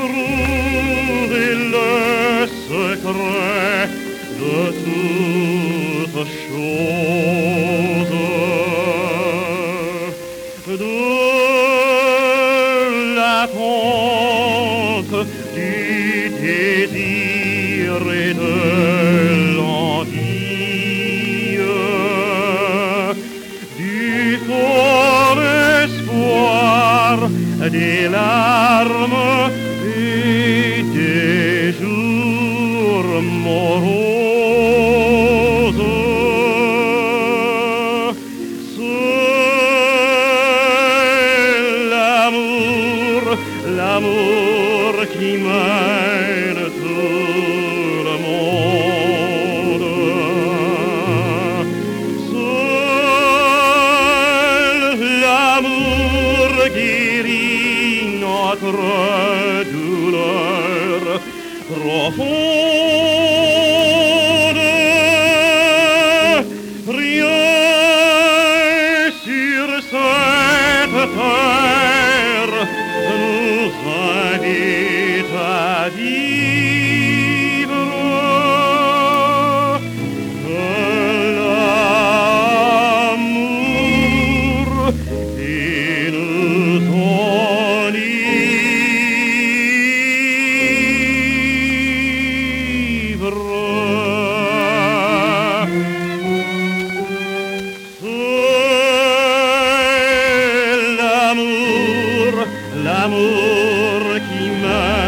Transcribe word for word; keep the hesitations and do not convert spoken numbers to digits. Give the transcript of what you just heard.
trouver le secret de toute chose, de l'attente, du désir et de l'envie, du fort espoir, des larmes et des jours moroses. C'est l'amour, l'amour qui mène tout le monde. Seul l'amour guérit notre douleur profonde. Rien sur cette terre nous invite à vivre que l'amour qui nous enivre. C'est l'amour, l'amour qui meurt.